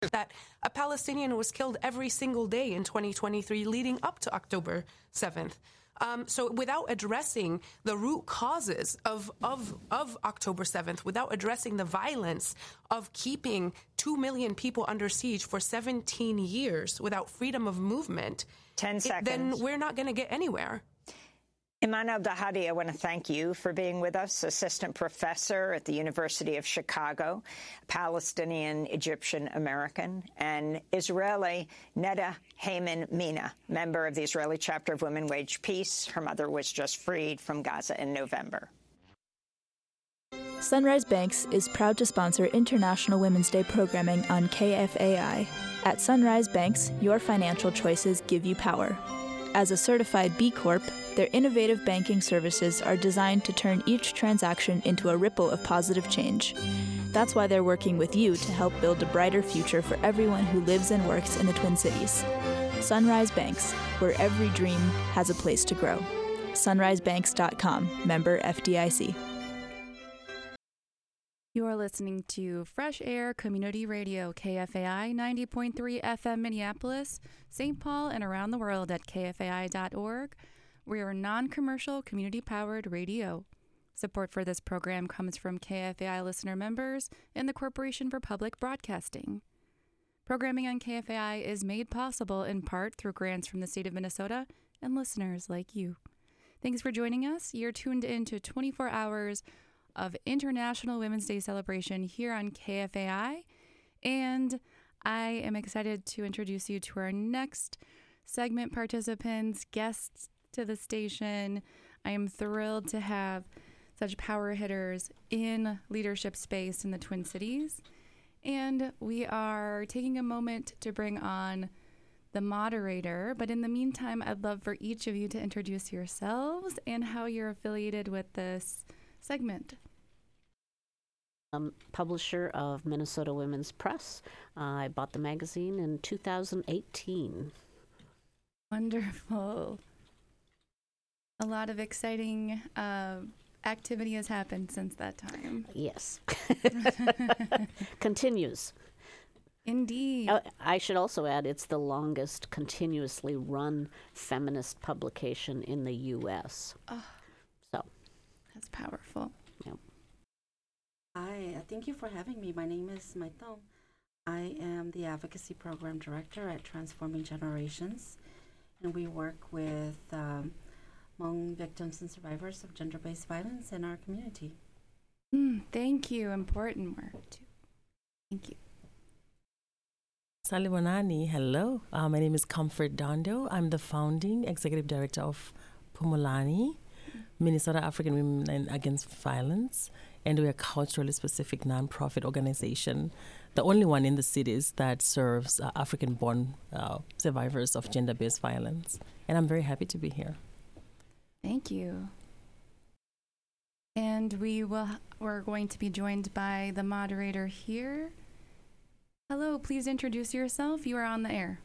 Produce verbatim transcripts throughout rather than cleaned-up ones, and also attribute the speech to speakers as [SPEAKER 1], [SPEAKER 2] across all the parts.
[SPEAKER 1] that a Palestinian was killed every single day in twenty twenty-three leading up to October seventh. Um, so without addressing the root causes of, of, of October seventh, without addressing the violence of keeping two million people under siege for seventeen years without freedom of movement,
[SPEAKER 2] Ten
[SPEAKER 1] it,
[SPEAKER 2] seconds.
[SPEAKER 1] then we're not going to get anywhere.
[SPEAKER 2] Iman Al-Dahadi, I want to thank you for being with us, assistant professor at the University of Chicago, Palestinian Egyptian American, and Israeli Neda Heyman Mina, member of the Israeli chapter of Women Wage Peace. Her mother was just freed from Gaza in November.
[SPEAKER 3] Sunrise Banks is proud to sponsor International Women's Day programming on K F A I. At Sunrise Banks, your financial choices give you power. As a certified B Corp, their innovative banking services are designed to turn each transaction into a ripple of positive change. That's why they're working with you to help build a brighter future for everyone who lives and works in the Twin Cities. Sunrise Banks, where every dream has a place to grow. sunrise banks dot com, member F D I C.
[SPEAKER 4] You're listening to Fresh Air Community Radio, K F A I ninety point three F M Minneapolis, Saint Paul, and around the world at K F A I dot org. We are non-commercial, community-powered radio. Support for this program comes from K F A I listener members and the Corporation for Public Broadcasting. Programming on K F A I is made possible in part through grants from the state of Minnesota and listeners like you. Thanks for joining us. You're tuned in to twenty-four hours of International Women's Day celebration here on K F A I, and I am excited to introduce you to our next segment participants, guests to the station. I am thrilled to have such power hitters in leadership space in the Twin Cities, and we are taking a moment to bring on the moderator, but in the meantime, I'd love for each of you to introduce yourselves and how you're affiliated with this segment.
[SPEAKER 5] Um, publisher of Minnesota Women's Press. Uh, I bought the magazine in two thousand eighteen.
[SPEAKER 4] Wonderful. A lot of exciting uh, activity has happened since that time.
[SPEAKER 5] Yes. Continues.
[SPEAKER 4] Indeed.
[SPEAKER 5] Uh, I should also add it's the longest continuously run feminist publication in the U S
[SPEAKER 4] Oh,
[SPEAKER 5] so
[SPEAKER 4] that's powerful.
[SPEAKER 5] Yep.
[SPEAKER 6] Hi, uh, thank you for having me. My name is Maitong. I am the Advocacy Program Director at Transforming Generations, and we work with um, among victims and survivors of gender-based violence in our community.
[SPEAKER 4] Mm, thank you. Important work, too. Thank you.
[SPEAKER 7] Saliwanani, hello. Uh, my name is Comfort Dondo. I'm the founding executive director of Pumulani, Minnesota African Women Against Violence, and we're a culturally specific nonprofit organization, the only one in the cities that serves uh, African-born uh, survivors of gender-based violence. And I'm very happy to be here.
[SPEAKER 4] Thank you. And we will, we're going to be joined by the moderator here. Hello, please introduce yourself. You are on the air.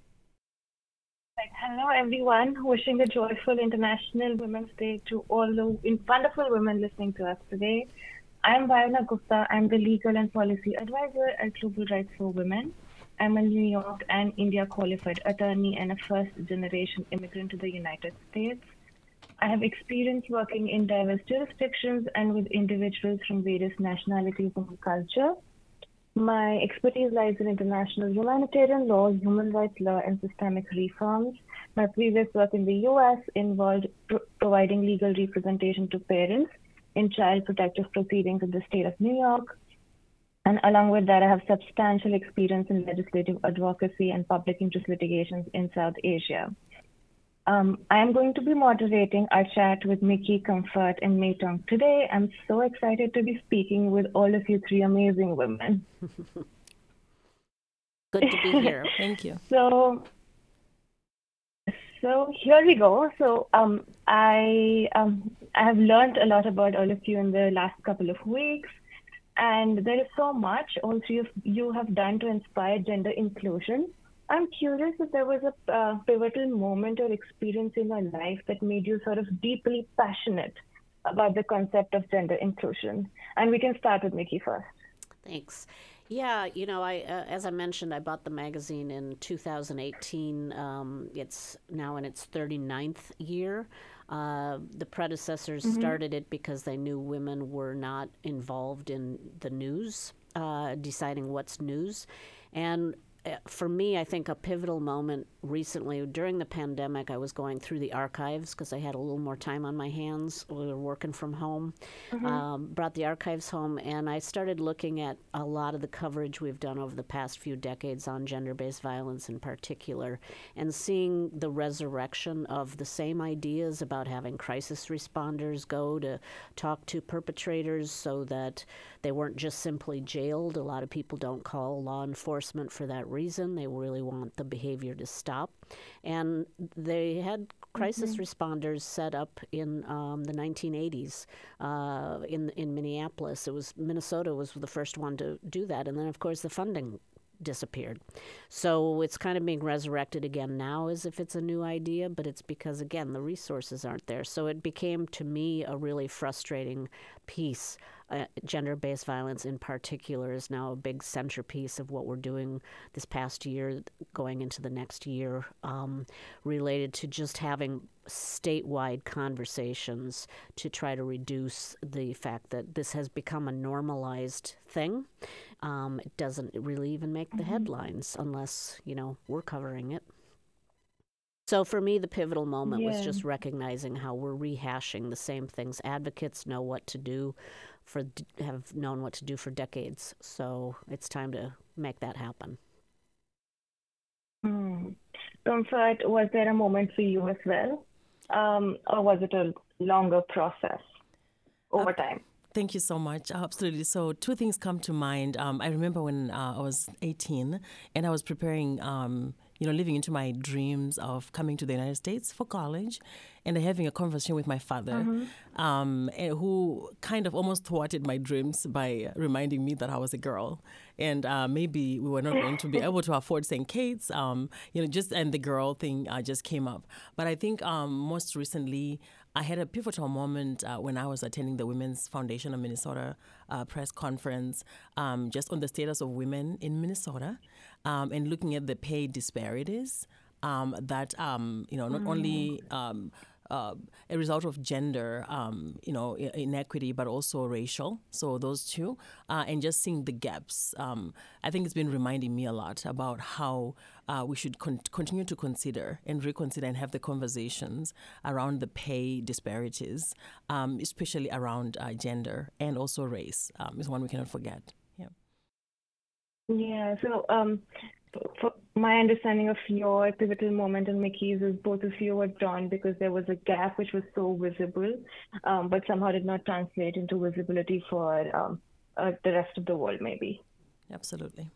[SPEAKER 8] Hello, everyone. Wishing a joyful International Women's Day to all the wonderful women listening to us today. I'm Vayana Gupta. I'm the Legal and Policy Advisor at Global Rights for Women. I'm a New York and India qualified attorney and a first-generation immigrant to the United States. I have experience working in diverse jurisdictions and with individuals from various nationalities and culture. My expertise lies in international humanitarian law, human rights law, and systemic reforms. My previous work in the U S involved pro- providing legal representation to parents in child protective proceedings in the state of New York. And along with that, I have substantial experience in legislative advocacy and public interest litigations in South Asia. Um, I am going to be moderating our chat with Mickey, Comfort, and Maitong today. I'm so excited to be speaking with all of you three amazing women.
[SPEAKER 5] Good to be here.
[SPEAKER 7] Thank you.
[SPEAKER 8] So, so here we go. So um, I um, I have learned a lot about all of you in the last couple of weeks, and there is so much all three of you have done to inspire gender inclusion. I'm curious if there was a uh, pivotal moment or experience in your life that made you sort of deeply passionate about the concept of gender inclusion. And we can start with Mickey first.
[SPEAKER 5] Thanks. Yeah, you know, I uh, as I mentioned, I bought the magazine in two thousand eighteen. Um, it's now in its thirty-ninth year. Uh, the predecessors mm-hmm. started it because they knew women were not involved in the news, uh, deciding what's news. And for me, I think a pivotal moment recently, during the pandemic, I was going through the archives because I had a little more time on my hands. We were working from home. Mm-hmm. Um, brought the archives home, and I started looking at a lot of the coverage we've done over the past few decades on gender-based violence in particular, and seeing the resurrection of the same ideas about having crisis responders go to talk to perpetrators so that they weren't just simply jailed. A lot of people don't call law enforcement for that reason. They really want the behavior to stop. And they had crisis mm-hmm. responders set up in um, the nineteen eighties uh, in in Minneapolis. It was Minnesota was the first one to do that. And then, of course, the funding disappeared. So it's kind of being resurrected again now as if it's a new idea, but it's because, again, the resources aren't there. So it became, to me, a really frustrating piece. Uh, gender-based violence in particular is now a big centerpiece of what we're doing this past year, going into the next year, um, related to just having statewide conversations to try to reduce the fact that this has become a normalized thing. Um, it doesn't really even make the mm-hmm. headlines unless, you know, we're covering it. So for me, the pivotal moment yeah. was just recognizing how we're rehashing the same things. Advocates know what to do, for have known what to do for decades. So it's time to make that happen.
[SPEAKER 8] Hmm. Comfort, was there a moment for you as well? Um, or was it a longer process over
[SPEAKER 7] uh,
[SPEAKER 8] time?
[SPEAKER 7] Thank you so much. Absolutely. So two things come to mind. Um, I remember when uh, I was eighteen and I was preparing, um, you know, living into my dreams of coming to the United States for college, and having a conversation with my father, mm-hmm. um, who kind of almost thwarted my dreams by reminding me that I was a girl, and uh, maybe we were not going to be able to afford Saint Kate's, um, you know, just and the girl thing uh, just came up. But I think um, most recently, I had a pivotal moment uh, when I was attending the Women's Foundation of Minnesota uh, press conference, um, just on the status of women in Minnesota, um, and looking at the pay disparities um, that, um, you know, not mm. only um, uh, a result of gender, um, you know, inequity, but also racial. So those two, uh, and just seeing the gaps. Um, I think it's been reminding me a lot about how uh, we should con- continue to consider and reconsider and have the conversations around the pay disparities, um, especially around uh, gender and also race um, is one we cannot forget. Yeah.
[SPEAKER 8] Yeah. So, um, for my understanding of your pivotal moment and Mickey's is both of you were drawn because there was a gap which was so visible, um, but somehow did not translate into visibility for um, uh, the rest of the world, maybe.
[SPEAKER 7] Absolutely.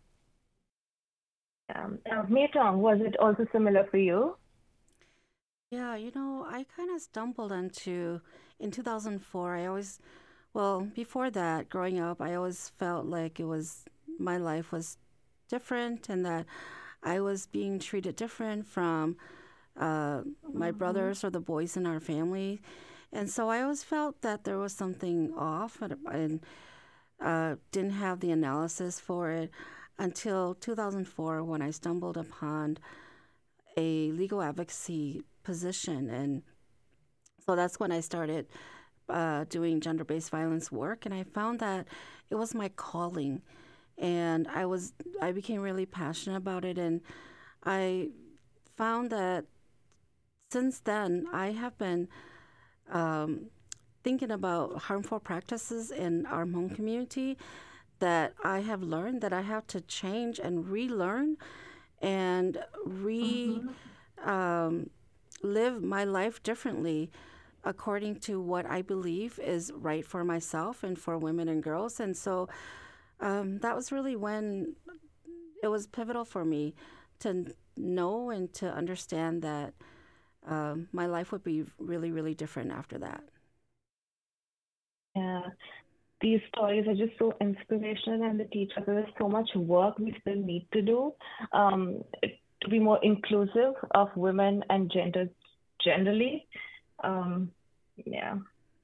[SPEAKER 8] Um, uh, Mae Tong, was it also similar for you?
[SPEAKER 6] Yeah, you know, I kind of stumbled into, in two thousand four, I always, well, before that, growing up, I always felt like it was, my life was different and that I was being treated different from uh, my mm-hmm. brothers or the boys in our family. And so I always felt that there was something off and, and uh, didn't have the analysis for it until two thousand four when I stumbled upon a legal advocacy position. And so that's when I started uh, doing gender-based violence work. And I found that it was my calling. And I was, I became really passionate about it. And I found that since then, I have been um, thinking about harmful practices in our Hmong community that I have learned that I have to change and relearn and re mm-hmm. um, live my life differently according to what I believe is right for myself and for women and girls. And so um, that was really when it was pivotal for me to know and to understand that um, my life would be really, really different after that.
[SPEAKER 8] Yeah. These stories are just so inspirational, and they teach us there's so much work we still need to do um, to be more inclusive of women and gender generally. Um, yeah.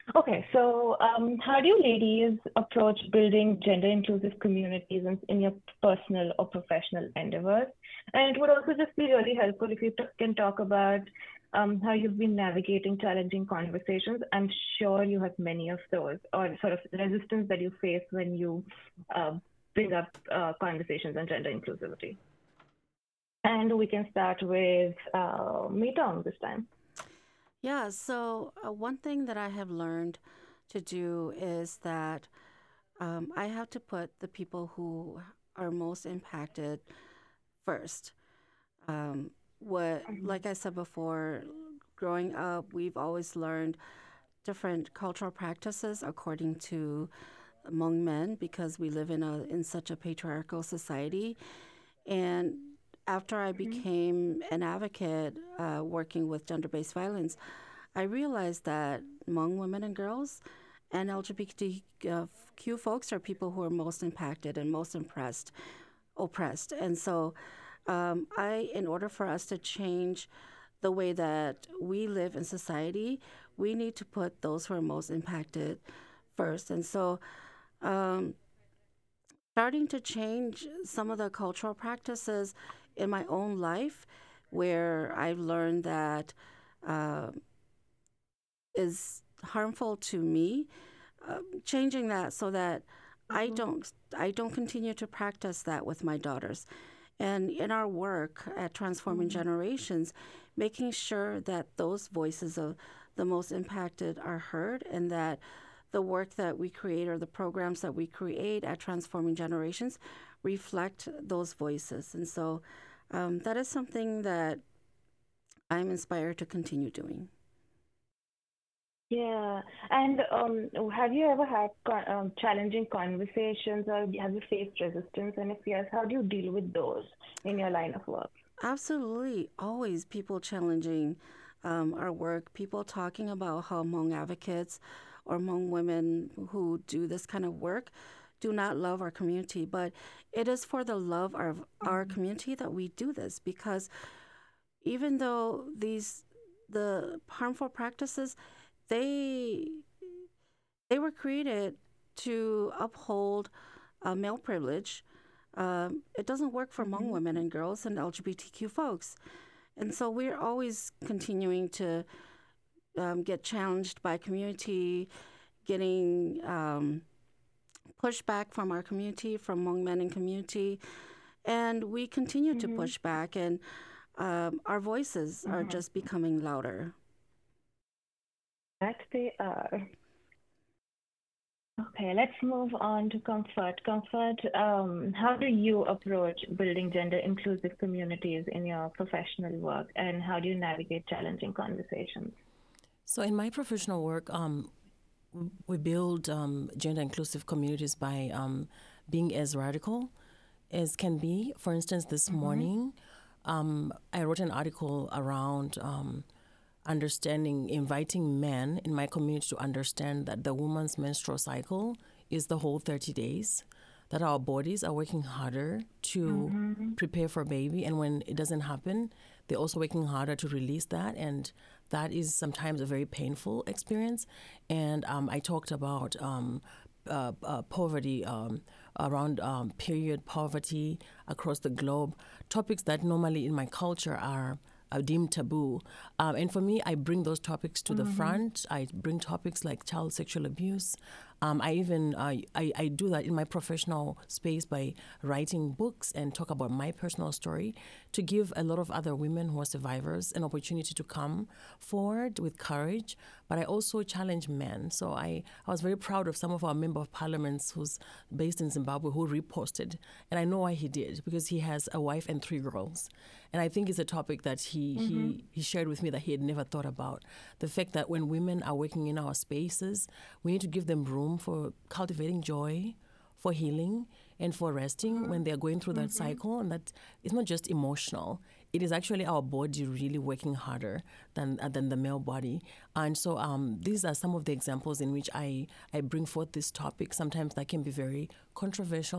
[SPEAKER 8] Okay, so um, how do you ladies approach building gender-inclusive communities in, in your personal or professional endeavors? And it would also just be really helpful if you t- can talk about um, how you've been navigating challenging conversations. I'm sure you have many of those, or sort of resistance that you face when you uh, bring up uh, conversations on gender inclusivity. And we can start with uh, Meetong this time.
[SPEAKER 6] Yeah, so uh, one thing that I have learned to do is that um, I have to put the people who are most impacted first. Um, what, like I said before, growing up, we've always learned different cultural practices according to Hmong men because we live in a in such a patriarchal society. And after I became an advocate uh, working with gender-based violence, I realized that Hmong women and girls and L G B T Q folks are people who are most impacted and most impressed, oppressed. And so um, I, in order for us to change the way that we live in society, we need to put those who are most impacted first. And so um, starting to change some of the cultural practices in my own life where I've learned that uh, is harmful to me, uh, changing that so that mm-hmm. I don't I don't continue to practice that with my daughters. And in our work at Transforming mm-hmm. Generations, making sure that those voices of the most impacted are heard and that the work that we create or the programs that we create at Transforming Generations reflect those voices. And so um, that is something that I'm inspired to continue doing.
[SPEAKER 8] Yeah. And um, have you ever had con- um, challenging conversations or have you faced resistance? And if yes, how do you deal with those in your line of work?
[SPEAKER 6] Absolutely. Always people challenging um, our work, people talking about how Hmong advocates or Hmong women who do this kind of work do not love our community. But it is for the love of mm-hmm. our community that we do this, because even though these the harmful practices, they they were created to uphold uh, male privilege. Um, it doesn't work for Hmong mm-hmm. women and girls and L G B T Q folks. And so we're always continuing to um, get challenged by community, getting um, pushback from our community, from Hmong men and community. And we continue mm-hmm. to push back, and um, our voices mm-hmm. are just becoming louder.
[SPEAKER 8] That they are. Okay, let's move on to Comfort. Comfort, um, how do you approach building gender-inclusive communities in your professional work, and how do you navigate challenging conversations?
[SPEAKER 7] So in my professional work, um, we build um, gender-inclusive communities by um, being as radical as can be. For instance, this mm-hmm. morning, um, I wrote an article around um, understanding, inviting men in my community to understand that the woman's menstrual cycle is the whole thirty days, that our bodies are working harder to mm-hmm. prepare for a baby. And when it doesn't happen, they're also working harder to release that. And that is sometimes a very painful experience. And um, I talked about um, uh, uh, poverty, um, around um, period poverty across the globe, topics that normally in my culture are Uh, deemed taboo. Um, and for me, I bring those topics to mm-hmm. the front. I bring topics like child sexual abuse. Um, I even, uh, I, I do that in my professional space by writing books and talk about my personal story to give a lot of other women who are survivors an opportunity to come forward with courage. But I also challenge men. So I, I was very proud of some of our member of parliaments who's based in Zimbabwe who reposted. And I know why he did, because he has a wife and three girls. And I think it's a topic that he, mm-hmm. he, he shared with me that he had never thought about. The fact that when women are working in our spaces, we need to give them room for cultivating joy, for healing, and for resting mm-hmm. when they're going through that mm-hmm. cycle. And that it's not just emotional. It is actually our body really working harder than uh, than the male body. And so um, these are some of the examples in which I, I bring forth this topic. Sometimes that can be very controversial.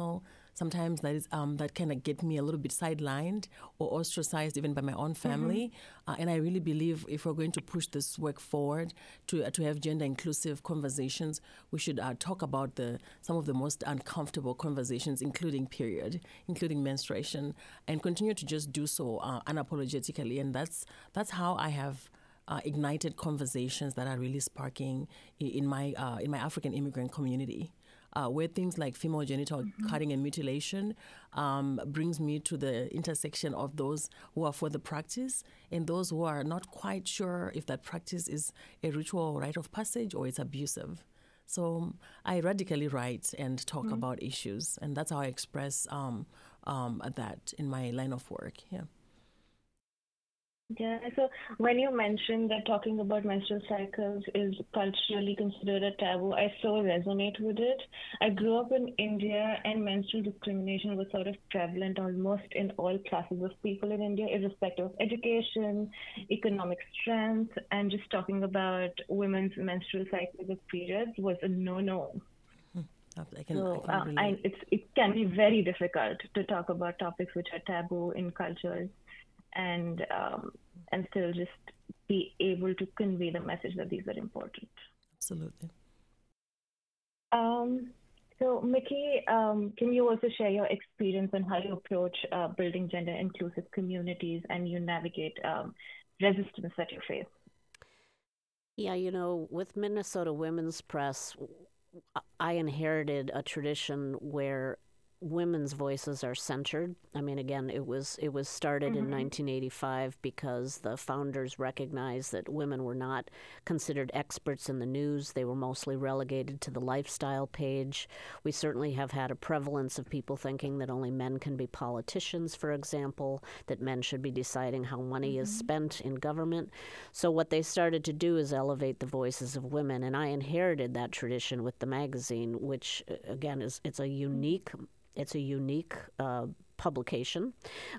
[SPEAKER 7] sometimes that is um, that kind of get me a little bit sidelined or ostracized even by my own family. Mm-hmm. Uh, and I really believe if we're going to push this work forward to uh, to have gender inclusive conversations, we should uh, talk about the some of the most uncomfortable conversations, including period, including menstruation, and continue to just do so uh, unapologetically. And that's that's how I have uh, ignited conversations that are really sparking in, in my uh, in my African immigrant community. Uh, where things like female genital mm-hmm. cutting and mutilation um, brings me to the intersection of those who are for the practice and those who are not quite sure if that practice is a ritual rite of passage or it's abusive. So I radically write and talk mm-hmm. about issues, and that's how I express um, um, that in my line of work. Yeah.
[SPEAKER 8] Yeah, so when you mentioned that talking about menstrual cycles is culturally considered a taboo, I so resonate with it. I grew up in India, and menstrual discrimination was sort of prevalent almost in all classes of people in India, irrespective of education, economic strength, and just talking about women's menstrual cycles of periods was a no-no.
[SPEAKER 7] I can,
[SPEAKER 8] so
[SPEAKER 7] I can
[SPEAKER 8] uh, I, it's, it can be very difficult to talk about topics which are taboo in cultures. And um, and still just be able to convey the message that these are important.
[SPEAKER 7] Absolutely.
[SPEAKER 8] Um, so, Mickey, um, can you also share your experience on how you approach uh, building gender-inclusive communities and you navigate um, resistance that you face?
[SPEAKER 5] Yeah, you know, with Minnesota Women's Press, I inherited a tradition where women's voices are centered. I mean, again, it was it was started mm-hmm. in nineteen eighty-five because the founders recognized that women were not considered experts in the news. They were mostly relegated to the lifestyle page. We certainly have had a prevalence of people thinking that only men can be politicians, for example, that men should be deciding how money mm-hmm. is spent in government. So what they started to do is elevate the voices of women, and I inherited that tradition with the magazine, which, again, is it's a unique It's a unique uh, publication.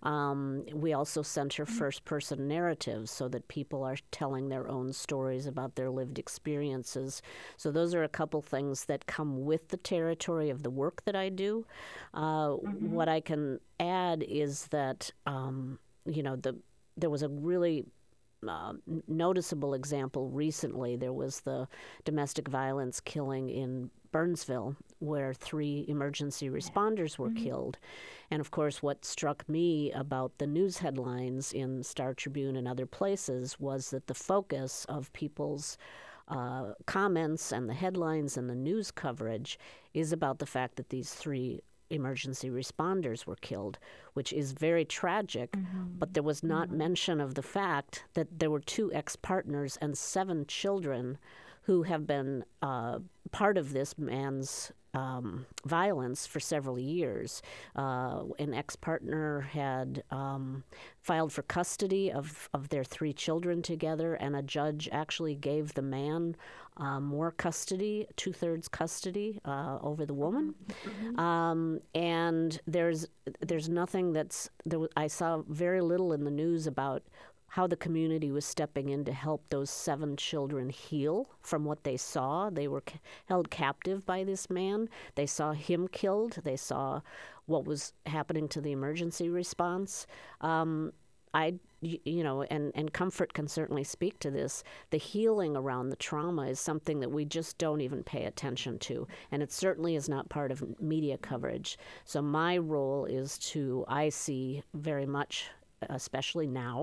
[SPEAKER 5] Um, we also center first-person narratives so that people are telling their own stories about their lived experiences. So those are a couple things that come with the territory of the work that I do. Uh, mm-hmm. What I can add is that, um, you know, the there was a really Uh, noticeable example recently. There was the domestic violence killing in Burnsville, where three emergency responders were mm-hmm. killed. And of course, what struck me about the news headlines in Star Tribune and other places was that the focus of people's uh, comments and the headlines and the news coverage is about the fact that these three emergency responders were killed, which is very tragic, mm-hmm. but there was not mm-hmm. mention of the fact that there were two ex-partners and seven children who have been uh, part of this man's um, violence for several years. Uh, an ex-partner had um, filed for custody of, of their three children together, and a judge actually gave the man uh, more custody, two-thirds custody uh, over the woman. Mm-hmm. Um, and there's there's nothing that's there. I saw very little in the news about how the community was stepping in to help those seven children heal from what they saw. They were ca- held captive by this man. They saw him killed. They saw what was happening to the emergency response. Um, I, you know, and, and Comfort can certainly speak to this. The healing around the trauma is something that we just don't even pay attention to, and it certainly is not part of media coverage. So my role is to, I see very much, especially now,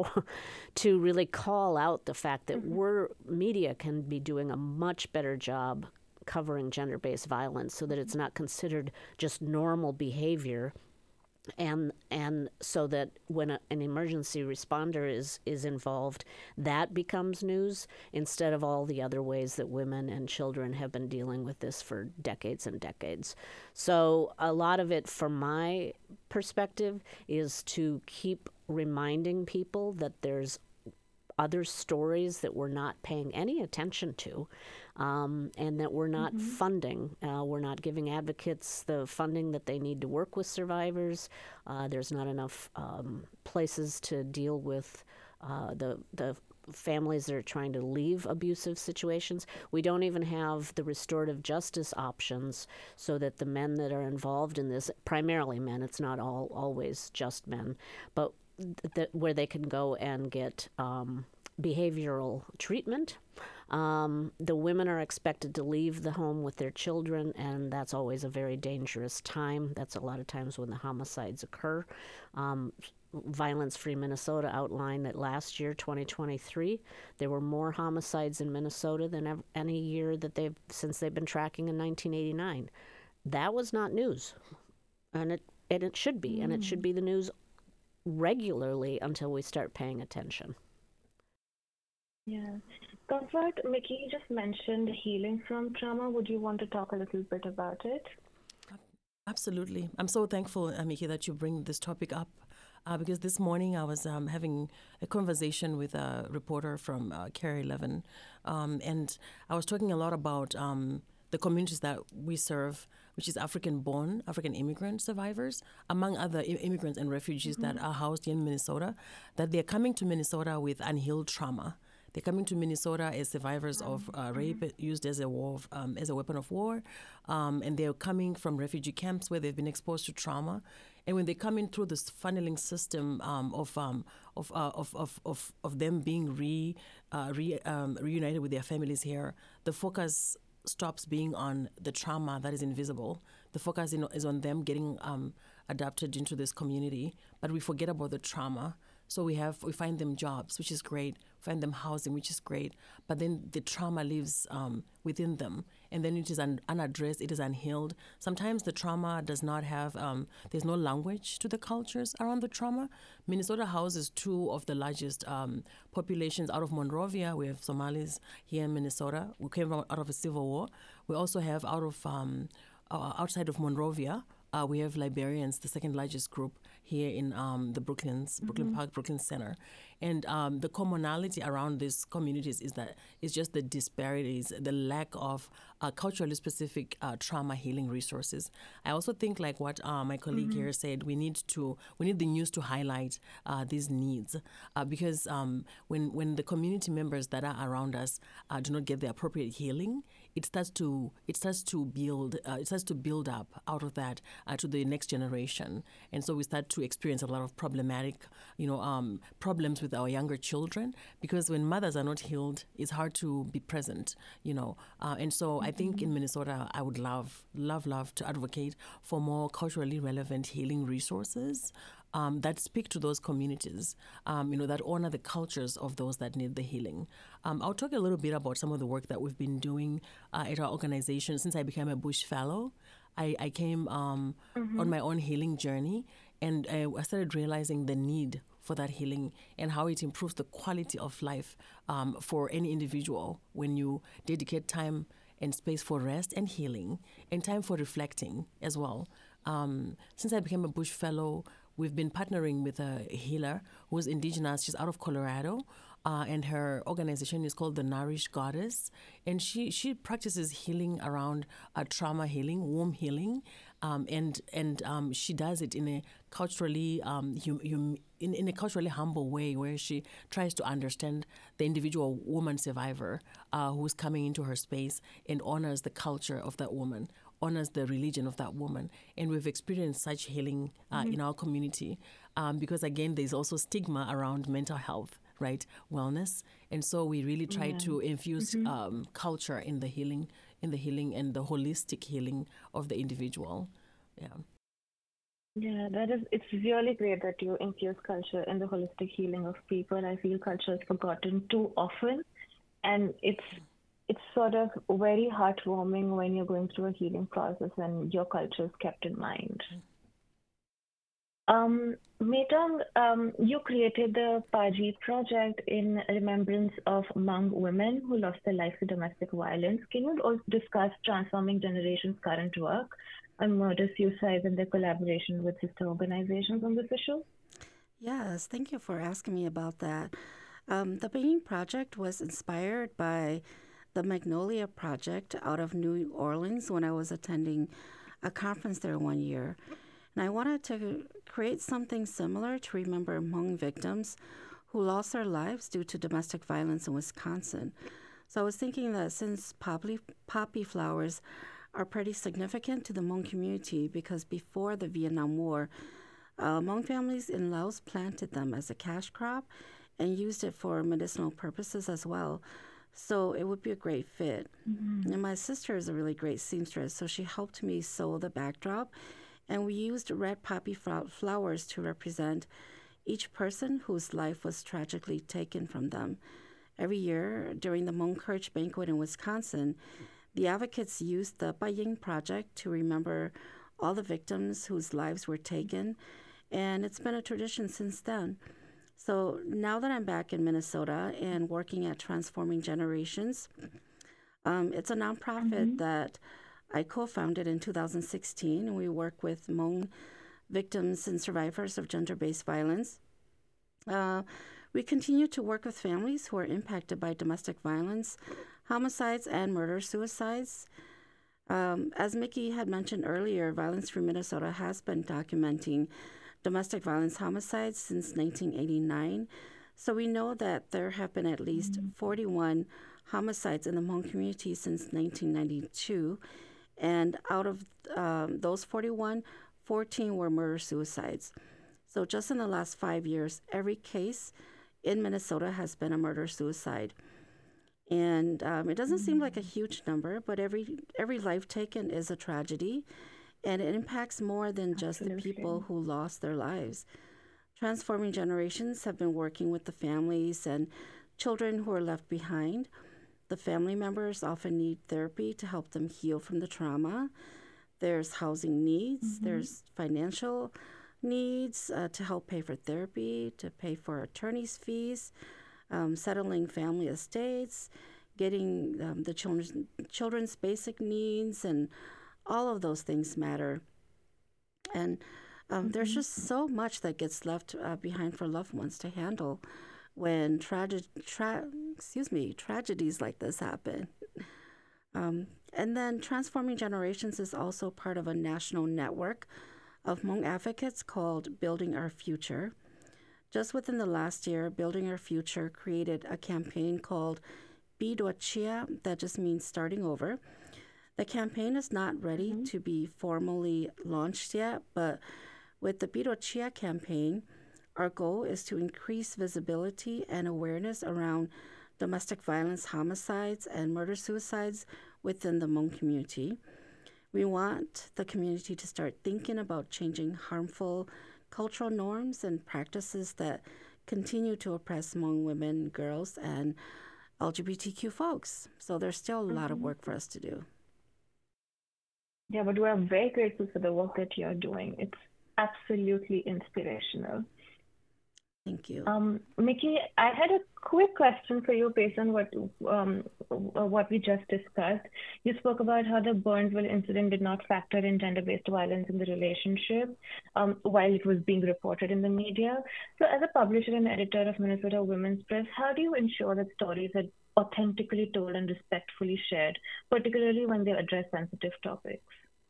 [SPEAKER 5] to really call out the fact that mm-hmm. we're, media can be doing a much better job covering gender-based violence so that it's not considered just normal behavior. And and so that when a, an emergency responder is, is involved, that becomes news instead of all the other ways that women and children have been dealing with this for decades and decades. So a lot of it, from my perspective, is to keep reminding people that there's other stories that we're not paying any attention to, um, and that we're not mm-hmm. funding. Uh, we're not giving advocates the funding that they need to work with survivors. Uh, there's not enough um, places to deal with uh, the the families that are trying to leave abusive situations. We don't even have the restorative justice options so that the men that are involved in this, primarily men, it's not all always just men, but th- where they can go and get um, behavioral treatment. Um, the women are expected to leave the home with their children, and that's always a very dangerous time. That's a lot of times when the homicides occur. Um, Violence Free Minnesota outlined that last year, twenty twenty-three, there were more homicides in Minnesota than ev- any year that they've since they've been tracking in nineteen eighty-nine. That was not news, and it and it should be, mm. and it should be the news regularly until we start paying attention.
[SPEAKER 8] Yeah. Comfort, Mickey just mentioned healing from trauma. Would you want to talk a little bit about it?
[SPEAKER 7] Absolutely. I'm so thankful, Mickey, that you bring this topic up. Uh, because this morning I was um, having a conversation with a reporter from uh, Care eleven, um, and I was talking a lot about um, the communities that we serve, which is African-born, African immigrant survivors, among other I- immigrants and refugees mm-hmm. that are housed in Minnesota, that they're coming to Minnesota with unhealed trauma. They're coming to Minnesota as survivors mm-hmm. of uh, rape used as a war, of, um, as a weapon of war, um, and they're coming from refugee camps where they've been exposed to trauma. And when they come in through this funneling system um, of, um, of, uh, of of of of them being re, uh, re um, reunited with their families here, the focus stops being on the trauma that is invisible. The focus in, is on them getting um, adapted into this community, but we forget about the trauma. So we have we find them jobs, which is great. Find them housing, which is great. But then the trauma lives um, within them, and then it is un- unaddressed. It is unhealed. Sometimes the trauma does not have. Um, there's no language to the cultures around the trauma. Minnesota houses two of the largest um, populations out of Monrovia. We have Somalis here in Minnesota. We came from, out of a civil war. We also have out of um, uh, outside of Monrovia. Uh, we have Liberians, the second largest group here in um, the Brooklyns, Brooklyn mm-hmm. Park, Brooklyn Center. And um, the commonality around these communities is that it's just the disparities, the lack of uh, culturally specific uh, trauma healing resources. I also think, like what uh, my colleague mm-hmm. here said, we need to we need the news to highlight uh, these needs uh, because um, when when the community members that are around us uh, do not get the appropriate healing, it starts to it starts to build uh, it starts to build up out of that uh, to the next generation, and so we start to experience a lot of problematic, you know, um, problems with our younger children because when mothers are not healed, it's hard to be present, you know, uh, and so mm-hmm. I think in Minnesota, I would love, love, love to advocate for more culturally relevant healing resources. Um, that speak to those communities, um, you know, that honor the cultures of those that need the healing. Um, I'll talk a little bit about some of the work that we've been doing uh, at our organization. Since I became a Bush Fellow, I, I came um, mm-hmm. on my own healing journey, and I, I started realizing the need for that healing and how it improves the quality of life um, for any individual when you dedicate time and space for rest and healing and time for reflecting as well. Um, since I became a Bush Fellow, we've been partnering with a healer who's indigenous. She's out of Colorado, uh, and her organization is called the Nourish Goddess. And she, she practices healing around uh, trauma healing, womb healing, um, and and um, she does it in a culturally um, hum, hum, in, in a culturally humble way, where she tries to understand the individual woman survivor uh, who's coming into her space and honors the culture of that woman, honors the religion of that woman. And we've experienced such healing uh, mm-hmm. in our community um, because, again, there's also stigma around mental health, right, wellness. And so we really try yeah. to infuse mm-hmm. um, culture in the healing, in the healing and the holistic healing of the individual. Yeah.
[SPEAKER 8] Yeah, that is, it's really great that you infuse culture in the holistic healing of people. I feel culture is forgotten too often, and it's it's sort of very heartwarming when you're going through a healing process and your culture is kept in mind. Um, Metong, um, you created the Paji project in remembrance of Hmong women who lost their lives to domestic violence. Can you also discuss Transforming Generations' current work on murder, suicide, and their collaboration with sister organizations on this issue?
[SPEAKER 6] Yes, thank you for asking me about that. Um, the Beijing project was inspired by the Magnolia Project out of New Orleans when I was attending a conference there one year. And I wanted to create something similar to remember Hmong victims who lost their lives due to domestic violence in Wisconsin. So I was thinking that since poppy, poppy flowers are pretty significant to the Hmong community, because before the Vietnam War, uh, Hmong families in Laos planted them as a cash crop and used it for medicinal purposes as well. So it would be a great fit. Mm-hmm. And my sister is a really great seamstress, so she helped me sew the backdrop. And we used red poppy flowers to represent each person whose life was tragically taken from them. Every year during the Hmong Courage Banquet in Wisconsin, the advocates used the Ba Ying Project to remember all the victims whose lives were taken, and it's been a tradition since then. So now that I'm back in Minnesota and working at Transforming Generations, um, it's a nonprofit mm-hmm. that I co-founded in two thousand sixteen, and we work with Hmong victims and survivors of gender-based violence. Uh, we continue to work with families who are impacted by domestic violence, homicides, and murder-suicides. Um, as Mickey had mentioned earlier, Violence Free Minnesota has been documenting domestic violence homicides since nineteen eighty-nine. So we know that there have been at least mm-hmm. forty-one homicides in the Hmong community since nineteen ninety-two. And out of um, those forty-one, fourteen were murder-suicides. So just in the last five years, every case in Minnesota has been a murder-suicide. And um, it doesn't mm-hmm. seem like a huge number, but every every life taken is a tragedy, and it impacts more than just Absolutely. The people who lost their lives. Transforming Generations have been working with the families and children who are left behind. The family members often need therapy to help them heal from the trauma. There's housing needs. Mm-hmm. There's financial needs uh, to help pay for therapy, to pay for attorney's fees, um, settling family estates, getting um, the children's, children's basic needs, and all of those things matter. And um, mm-hmm. there's just so much that gets left uh, behind for loved ones to handle when trage- tra- excuse me, tragedies like this happen. Um, and then Transforming Generations is also part of a national network of Hmong advocates called Building Our Future. Just within the last year, Building Our Future created a campaign called Bidwa Chia, that just means starting over. The campaign is not ready mm-hmm. to be formally launched yet, but with the Bidwa Chia campaign, our goal is to increase visibility and awareness around domestic violence, homicides, and murder-suicides within the Hmong community. We want the community to start thinking about changing harmful cultural norms and practices that continue to oppress Hmong women, girls, and L G B T Q folks. So there's still a mm-hmm. lot of work for us to do.
[SPEAKER 8] Yeah, but we are very grateful for the work that you're doing. It's absolutely inspirational.
[SPEAKER 6] Thank you.
[SPEAKER 8] Um, Mickey, I had a quick question for you based on what um, what we just discussed. You spoke about how the Burnsville incident did not factor in gender-based violence in the relationship um, while it was being reported in the media. So as a publisher and editor of Minnesota Women's Press, how do you ensure that stories are authentically told and respectfully shared, particularly when they address sensitive topics?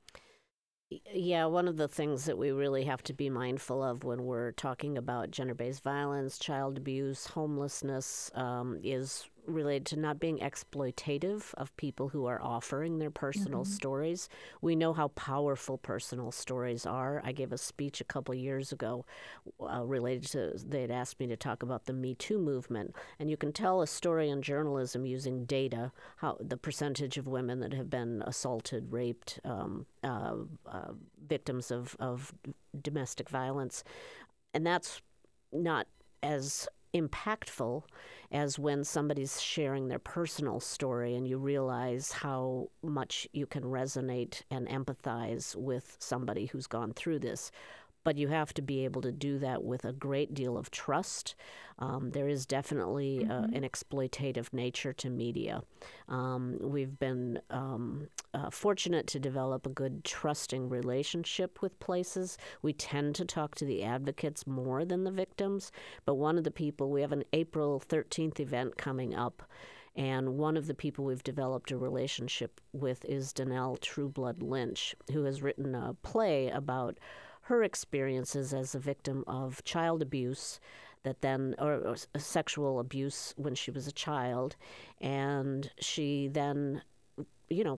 [SPEAKER 5] Yeah, one of the things that we really have to be mindful of when we're talking about gender-based violence, child abuse, homelessness, um, is related to not being exploitative of people who are offering their personal mm-hmm. stories. We know how powerful personal stories are. I gave a speech a couple years ago uh, related to, they had asked me to talk about the Me Too movement. And you can tell a story in journalism using data, how the percentage of women that have been assaulted, raped, um, uh, uh, victims of, of domestic violence. And that's not as impactful as when somebody's sharing their personal story and you realize how much you can resonate and empathize with somebody who's gone through this. But you have to be able to do that with a great deal of trust. Um, there is definitely mm-hmm. uh, an exploitative nature to media. Um, we've been um, uh, fortunate to develop a good trusting relationship with places. We tend to talk to the advocates more than the victims. But one of the people, we have an April thirteenth event coming up, and one of the people we've developed a relationship with is Danelle Trueblood Lynch, who has written a play about her experiences as a victim of child abuse that then, or, or sexual abuse when she was a child, and she then, you know,